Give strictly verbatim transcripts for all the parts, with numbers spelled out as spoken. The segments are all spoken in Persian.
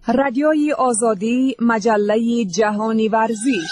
رادیوی آزادی، مجله جهانی ورزش.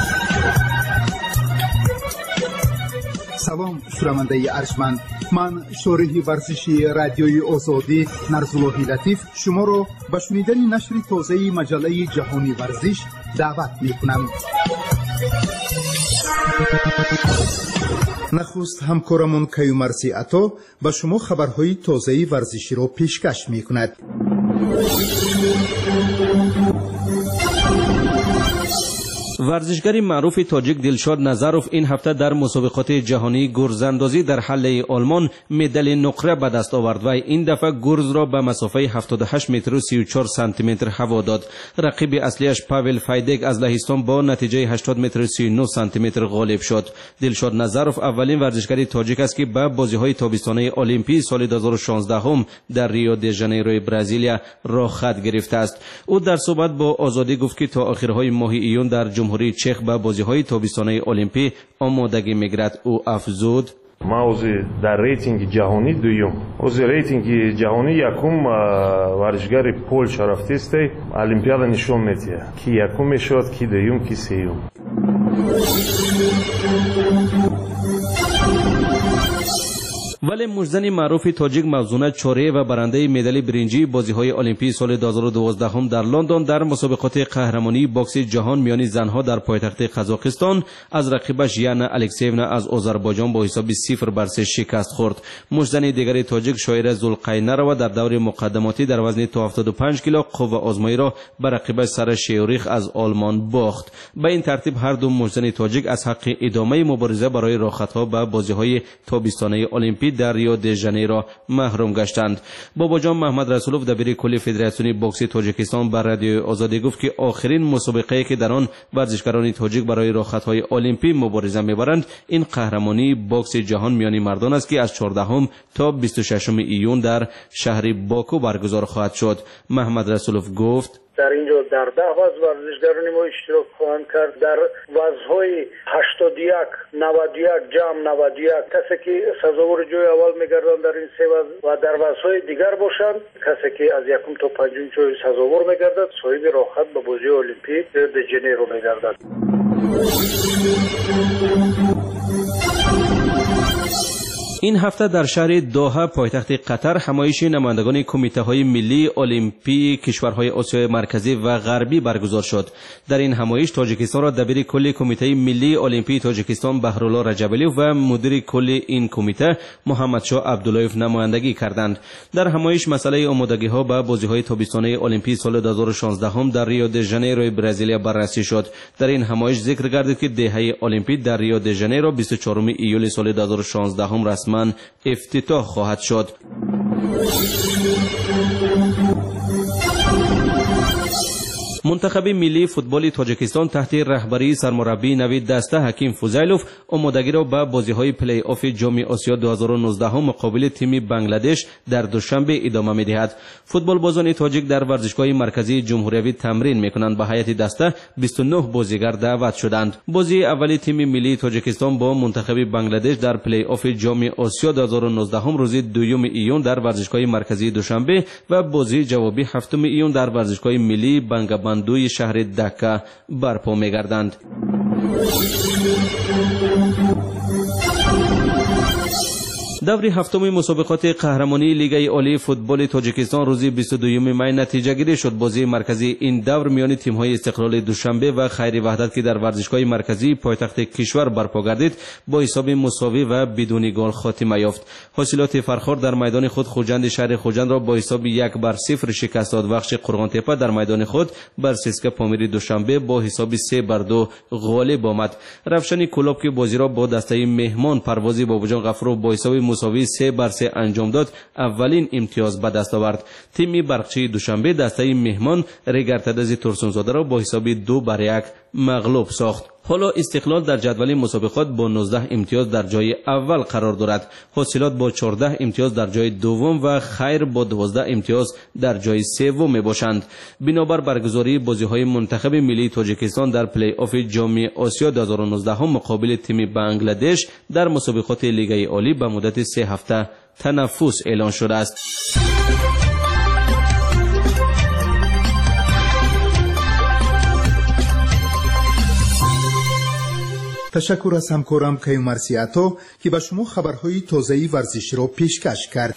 سلام شنونده ارجمند، من شارح ورزشی رادیوی آزادی نرزاللهی لطیف شما را به شنیدن نشر تازه مجله جهانی ورزش دعوت می‌کنم. نخست همکارمون کیومرثی عطا به شما خبرهای تازه ورزشی را پیشکش می‌کند. ورزشگری معروف تاجیک دلشاد نظروف این هفته در مسابقات جهانی گرزاندازی در حله آلمان مدال نقره به دست آورد و این دفعه گرز را به مسافه هفتاد و هشت متر و سی و چهار سانتی متر هوا داد. رقیب اصلیش پاول فایدک از لهستان با نتیجه هشتاد متر و سی و نه سانتی متر غالب شد. دلشاد نظروف اولین ورزشگری تاجیک است که به بازی‌های تابستانه المپیک سال دو هزار و شانزده هم در ریو دی ژانیرو برزیلیا راه خط گرفته است. او در صحبت با آزادی گفت که تا آخرهای ماه ایون در جمهوری چک به بازی‌های تابستانه المپیک آمادگی می‌گیرد. او افزود: ما اوزی در ریتینگ جهانی دویم، اوزی ریتینگ جهانی یکم ورزشگر پولش رفته است، المپیاد نشون میده کی یکم میشد، کی دویم، کی سوم. ولی مجزن معروف تاجیک موزونه چوره و برنده مدال برنجی بازی‌های المپیک سال دو هزار و دوازده هم در لندن در مسابقات قهرمانی باکس جهان میان زنها در پایتخت قزاقستان از رقیبش یانا الکسیونا از آذربایجان با حساب صفر بر سه شکست خورد. مجزن دیگری تاجیک شاعره زلقینه و در دور مقدماتی در وزن تا هفتاد و پنج کیلو قوه آزمایی را بر رقیبش سر شیوریخ از آلمان باخت. به این ترتیب هر دو مجزن تاجیک از حق ادامه مبارزه برای راحت‌ها به بازی‌های تابستانه المپیک در ریو دی ژانیرو محروم گشتند. بابا جان محمد رسولوف دبیر کل فدراسیون بوکس تاجیکستان بر رادیو آزادی گفت که آخرین مسابقه‌ای که در آن ورزشکاران تاجیک برای راحت‌های المپیک مبارزه می‌برند این قهرمانی بوکس جهان میان مردان است که از چهاردهم تا بیست و ششم ایون در شهر باکو برگزار خواهد شد. محمد رسولوف گفت: در اینجا در ده وزن ورزشگران ما اشتراک خواهند کرد. در وزن‌های هشتاد و یک، نود و یک، جمع نود و یک کسی که سزاوار جای اول میگردند در این سه وزن و در وزن‌های دیگر باشند کسی که از یکم تا پنجم جای سزاوار میگردد صاحب راحت به بازی المپیک دی ژانیرو میگردد. این هفته در شهر دوحه پایتخت قطر همایش نمایندگان کمیته‌های ملی المپیک کشورهای آسیای مرکزی و غربی برگزار شد. در این همایش تاجیکستان را دبیر کل کمیته ملی المپیک تاجیکستان بهرالله رجبلیف و مدیر کل این کمیته محمد شاه عبداللهیف نمایندگی کردند. در همایش مسئله آمادگی‌ها به بازی‌های تابستانه المپیک سال دو هزار و شانزده هم در ریو دی ژانیرو برزیلیا بررسی شد. در این همایش ذکر گردید که دهه المپیک در ریو دی ژانیرو بیست و چهارم ایول سال دو هزار و شانزده هم رسما افتتاح خواهد شد. منتخب ملی فوتبال تاجیکستان تحت رهبری سرمربی نوید دسته حکیم فوزیلوف آمادگی را به بازی‌های پلی آف جام آسیا دو هزار و نوزده مقابل تیم بنگلادش در دوشنبه ادامه می‌دهد. فوتبال بازان تاجیک در ورزشگاه مرکزی جمهوری تمرین می‌کنند. به هیئت دسته بیست و نه بازیگر دعوت شدند. بازی اولی تیم ملی تاجیکستان با منتخب بنگلادش در پلی آف جام آسیا دو هزار و نوزده روز دوم ایون در ورزشگاه مرکزی دوشنبه و بازی جوابی هفتم ایون در ورزشگاه ملی بنگابند دوی شهر دکا برپا می‌گردند. دور هفتم مسابقات قهرمانی لیگ عالی فوتبال تاجیکستان روز بیست و دوم می نتیجه گیری شد. بازی مرکزی این دور میان تیم‌های استقلال دوشنبه و خیر وحدت که در ورزشگاه مرکزی پایتخت کشور برپا گردید با حساب مساوی و بدون گل خاتمه یافت. حاصلات فرخار در میدان خود خوجند شهر خوجند را با حساب یک بر صفر شکست داد. بخش قرغان تپه در میدان خود بر سیسکا پامیر دوشنبه با حساب سه بر دو غالب آمد. رفشن کلوب که بازی را با دسته مهمان پروازی باباجان غفور با حساب مساوی سه بر سه انجام داد اولین امتیاز به دست آورد. تیم برقچی دوشنبه دسته مهمان ریگرتدز ترسونزاده را با حساب دو بر یک مغلوب ساخت. حالا استقلال در جدول مسابقات با نوزده امتیاز در جای اول قرار دارد. حاصلات با چهارده امتیاز در جای دوم و خیر با دوازده امتیاز در جای سوم میباشند. بنابر برگزاری بازی‌های منتخب ملی تاجیکستان در پلی آف جام آسیا دو هزار و نوزده مقابل تیم بنگلادش در مسابقات لیگ عالی به مدت سه هفته تنفس اعلان شده است. تشکر از همکارم کیومرسیاتو که به شما خبرهای تازه‌ای ورزشی را پیشکش کرد.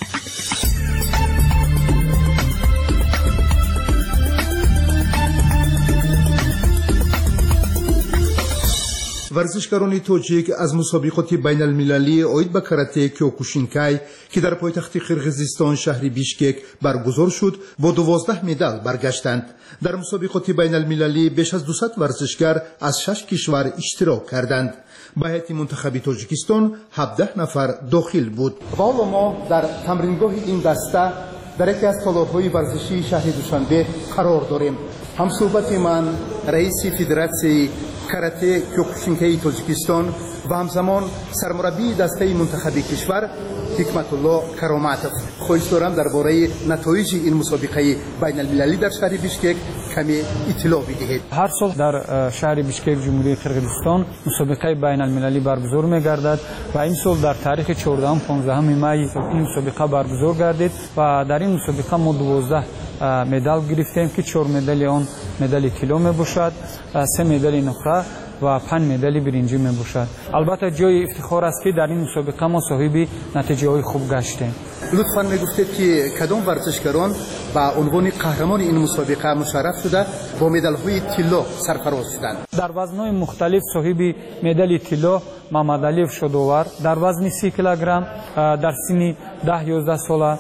ورزشکاران توجیک از مسابقات بین المللی اید به کاراته کیوکوشینکای که در پایتخت قرقیزستان شهر بیشکک برگزار شد با دوازده مدال برگشتند. در مسابقات بین المللی بیش از دویست ورزشکار از شش کشور اشتراک کردند. به هیئت منتخب تاجیکستان هفده نفر داخل بود. حالا ما در تمرینگاه این دسته در یکی از تالارهای ورزشی شهر دوشنبه قرار داریم. همصحبت من رئیس فدراسیون کاراته کیوکوشینکای تاجیکستان و همزمان سرمربی دسته منتخب کشور حکمت الله کراماتوف. خواهش دارم درباره نتایج این مسابقه بین المللی در شهر بیشکک کمی اطلاع بدهید. هر سال در شهر بیشکک جمهوری قرقیزستان مسابقه بین المللی برگزار می‌گردد و این سال در تاریخ چهاردهم پانزدهم می این مسابقه برگزار گردید و در این مسابقه ما دوازده مدال گرفتیم که چهار مدال آن مدال طلا میباشد، سه مدال نقره و پنج مدال برنجی میباشد. البته جای افتخار است که در این مسابقه ما صاحب نتیجه های خوب گشتیم. لطفاً میگفتید که کدام ورزشکاران با عنوان قهرمان این مسابقه مشرف شده با مدال های طلا سرفراز شدند؟ در وزن‌های مختلف صاحب مدال طلا محمد علی شادوار در وزن سی کیلوگرم در سن ده یازده ساله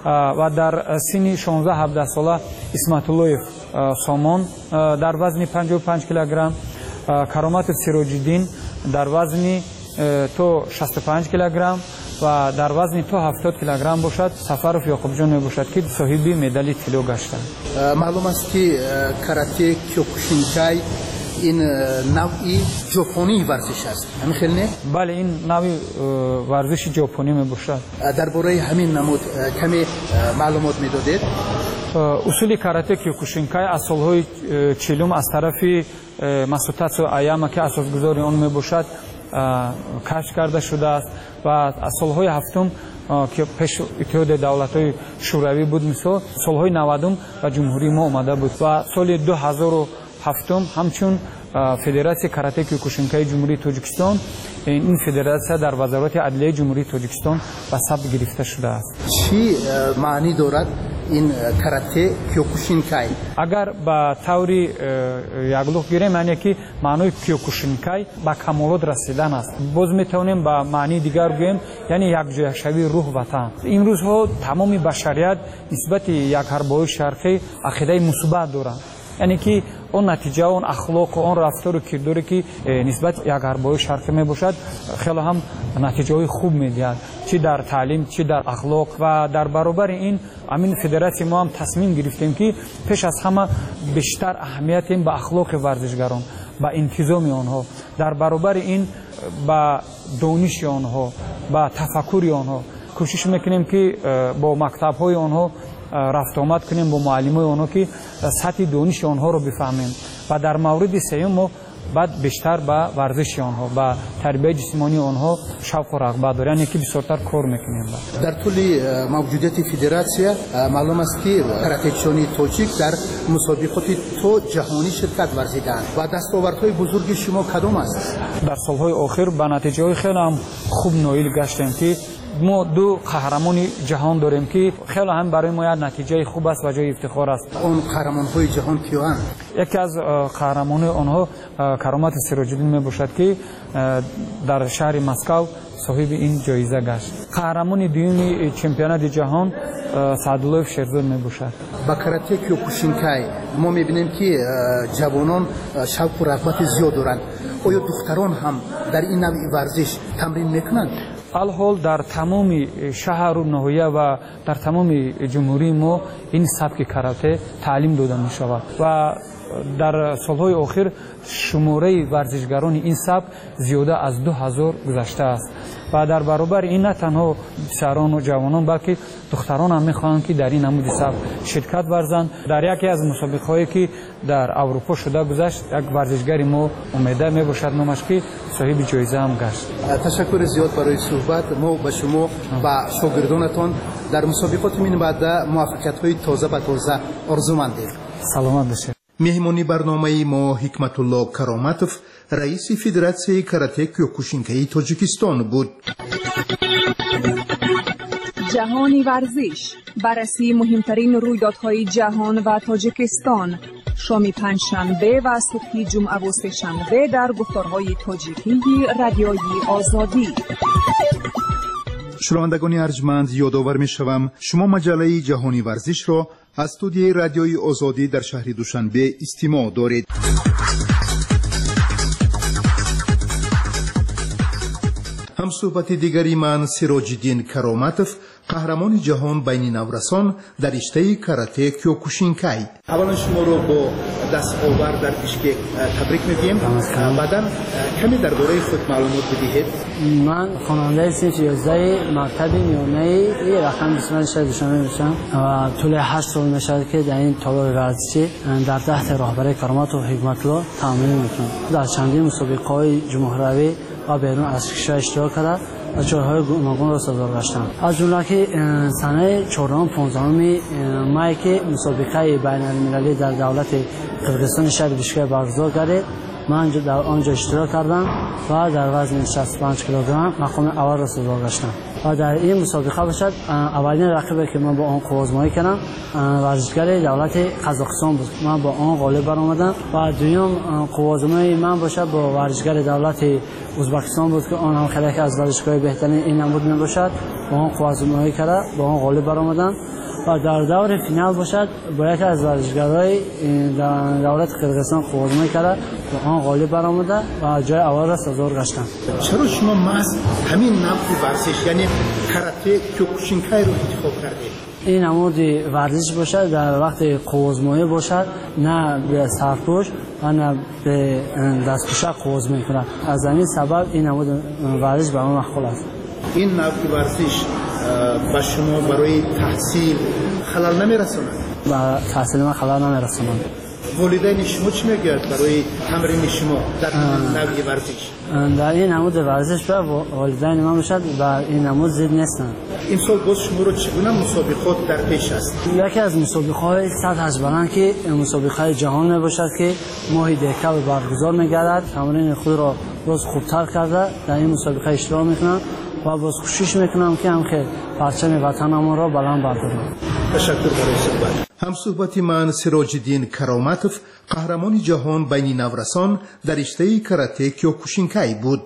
و در سن شانزده هفده ساله اسمت الله سامان در وزن پنجاه و پنج کیلوگرم، کراماتوف سراج‌الدین در وزن تو شصت و پنج کیلوگرم و در وزن تو هفتاد کیلوگرم باشد سفرов یعقوبجان می باشد که صاحب مدال طلا گشتند. معلوم است که کاراته کیوکوشینکای این نوعی ژاپنی ورزش است. همین خیلی نه؟ بله این نوعی ورزش ژاپنی می باشد. درباره همین نمود کمی معلومات می دادید؟ اصول کاراته کیوکوشینکای از سالهای چهلم از طرف ماسوتاتسو آیاما که اساسگذار آن می باشد کشف کرده شده است و از سالهای هفتم که پیش اتحاد دولت‌های شوروی بود مثل سالهای نودم و جمهوری ما آمده بود و سال دو هزار و هفتم همچون فدراسیون کاراته کیوکوشینکای جمهوری تاجیکستان این فدراسیون در وزارت عدلیه جمهوری تاجیکستان به ثبت گرفته شده است. چی معنی دارد این کاراته کیوکوشینکای؟ اگر به طوری یگلوخ گیریم معنی که معنی کیوکوشینکای به کمالات رسیدن است. باز میتونیم به معنی دیگر بگوییم یعنی یکجاشوی روح و تن. این روزها تمام بشریت نسبت یک حربای شرقی عقیده مثبت دارند. یعنی که اون نتیجه اون اخلاق و اون رفتار و کرداری که نسبت یک حربای شرقی می باشد خیلی هم نتیجه های خوب میدهد، چی در تعلیم چی در اخلاق. و در برابر این امین فدراسیون ما هم تصمیم گرفتیم که پیش از همه بیشتر اهمیت به اخلاق ورزشگران، به انتظام آنها، در برابر این با دانش آنها، با تفکر آنها کوشش میکنیم که با مکتب های آنها رفت آمد کنیم، با معلم های آنها که سطح دانش آنها رو بفهمیم و در مورد سوم ما بعد بیشتر با ورزش آنها، با تربیت جسمانی آنها شوق و رغبت داریم، یعنی که بسیارتر کار میکنیم. در طول موجودیت فدراسیون معلوم است که کراته‌چیان تاجیک در مسابقات تو جهانی شرکت ورزیدند و دستاوردهای بزرگ شما کدام است؟ در سالهای آخر به نتیجه خیلی هم خوب نایل گشتیم که ما دو قهرمان جهان داریم که خیلی هم برای ما نتیجه خوب است و جای افتخار است. اون قهرمان‌های جهان کیان؟ یکی از قهرمان آنها کراماتوف سراج‌الدین می باشد که در شهر مسکو صاحب این جایزه گشت. قهرمان دوم چمپیونات جهان سعدالله شیرزاد می باشد. با کاراته کیوکوشینکای ما می بینیم که جوانان شوق و رغبت زیاد دارند. آیا دختران هم در این نوع ورزش تمرین میکنند؟ الحال در تمام شهر و ناحیه و در تمام جمهوری ما این سبک کاراته تعلیم داده می شود و در سالهای آخر شماره ورزشگران این سبک زیاده از دو هزار گذشته است و در برابر این نه تنها پسران و جوانان بلکه دختران هم میخواهند که در این نمود سبک شرکت ورزند. در یکی از مسابقه هایی که در اروپا شده گذشت یک ورزشگری ما امیده می باشد نامش که صاحب جایزه هم گشت. تشکر زیاد برای صحبت. ما به شما و شاگردانتان در مسابقات من بعد موفقیت های تازه به تازه آرزومندیم. سلامت باشید. مهمانی برنامه ما حکمت الله کراماتوف رئیس فدراسیون کاراته کیوکوشینکای تاجیکستان بود. جهانی ورزش، بررسی مهمترین رویدادهای جهان و تاجیکستان، شام پنجشنبه و صبح جمعه و سه‌شنبه در گفتارهای تاجیکی رادیوی آزادی. شنوندگان ارجمند، یادآور می‌شوم شما مجله جهانی ورزش را از استودیوی رادیوی آزادی در شهر دوشنبه استماع دارید. هم صحبت دیگری من سراج‌الدین کرامتوف، قهرمان جهان بین نورسان در رشته کاراته کیوکوشینکای. اولا شما رو با دستاورد در بیشکک تبریک میگیم. بعدا کمی درباره خود معلومات بدهید. من خواننده صنف یازده مکتب میانه ای رقم بیست و پنج شهر دوشنبه میشم و طول هشت سال میشه که در این تالار ورزشی در تحت رهبری کرامت و حکمت الله تمرین میکنم. در چندین مسابقه‌های جمهوری و بیرون از کشور اشتراک کرده و جایهای گوناگون را سازگار گشتم. از جمله که سنه چهارم پانزدهم مای که مسابقه بین المللی در دولت قرقیزستان شهر بیشکک برگزار گردید، من در آنجا اشتراک کردم و در وزن شصت و پنج کیلوگرم مقام اول را سازگار گشتم و در این مسابقه باشد اولین رقیبی که من با آن قوازمایی کردم ورزشگر دولت قزاقستان بود. من با آن غالب برآمدم و دوم قوازمایی من باشد با ورزشگر دولت ازبکستان بود که آن هم خیلی از ورزشگاه بهترین این نمود می باشد. با آن قوازمایی کرده با آن غالب برآمدم و در دور فینال باشد با یکی از ورزشگرای دولت قرقیزستان قوازمایی کرده با آن غالب برآمده و جای اول را سازگار گشتم. چرا شما محض همین نوع ورزش یعنی کاراته کیوکوشینکای رو انتخاب کردید؟ این نمود ورزش باشد در وقت قوازمایی باشد، نه به سرپوش و نه به دستکشا قوازمایی کند. از همین سبب این نمود ورزش به من مقبول است. این نوع ورزش با شما برای تحصیل خلل نمیرساند؟ با تحصیل من خلل نمیرساند. والدین شما چی میگویند برای تمرین شما در نوع ورزش؟ در این نمود ورزش به والدین من باشد و این نمود زید نیستند. این سال باز شما رو چگونه مسابقات در پیش است؟ یکی از مسابقه‌های سطح بلند که مسابقه جهان باشد که ماهی دهکده برگزار می‌گردد. تمرین خود را روز خوبتر کرده در این مسابقه اشتراک می‌کنم و باز کوشش میکنم که هم که پرچم وطنم را بلند بردارم. تشکر برای صحبت. هم صحبت من سراج‌الدین کرامتوف، قهرمان جهان بین نورسان در رشته کاراته کیوکوشینکای بود.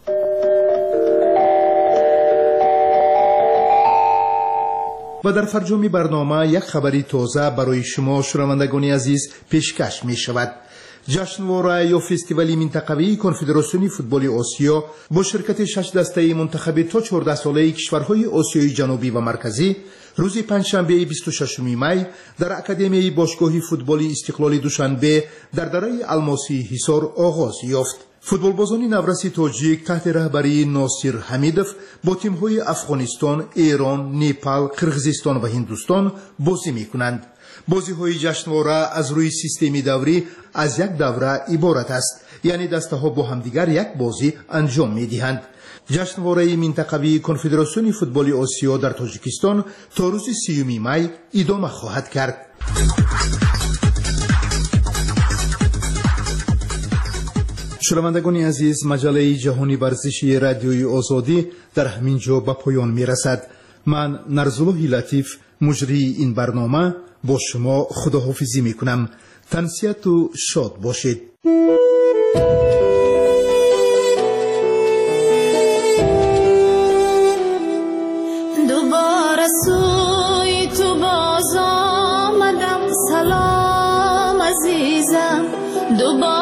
و در فرجام برنامه یک خبری تازه برای شما شنوندگان عزیز پیشکش می شود. جشنواره یا فستیوالی منطقوی کنفدراسیون فوتبال آسیا با شرکت شش دسته منتخب تا چهارده ساله کشورهای آسیای جنوبی و مرکزی روز پنجشنبه بیست و ششم می در اکادمی باشگاه فوتبال استقلال دوشنبه در دره الماسی حصار آغاز یافت. فوتبالبازان نورسی تاجیک تحت رهبری ناصر حمیدوف با تیم‌های افغانستان، ایران، نیپال، قرقیزستان و هندوستان بازی می‌کنند. بازی‌های جشنواره از روی سیستمی دوری از یک دوره عبارت است، یعنی دسته‌ها با همدیگر یک بازی انجام می‌دهند. جشنواره منطقوی کنفدراسیون فوتبال آسیا در تاجیکستان تا روز سیوم می ادامه خواهد کرد. شنوندگان عزیز، مجله جهانی ورزشی رادیوی آزادی در همین جا به پایان می‌رسد. من نرزالله لطیف مجری این برنامه با شما خداحافظی می‌کنم. تنسیت و شاد باشید. دوباره سوی تو باز آمدم، سلام عزیزم. دوباره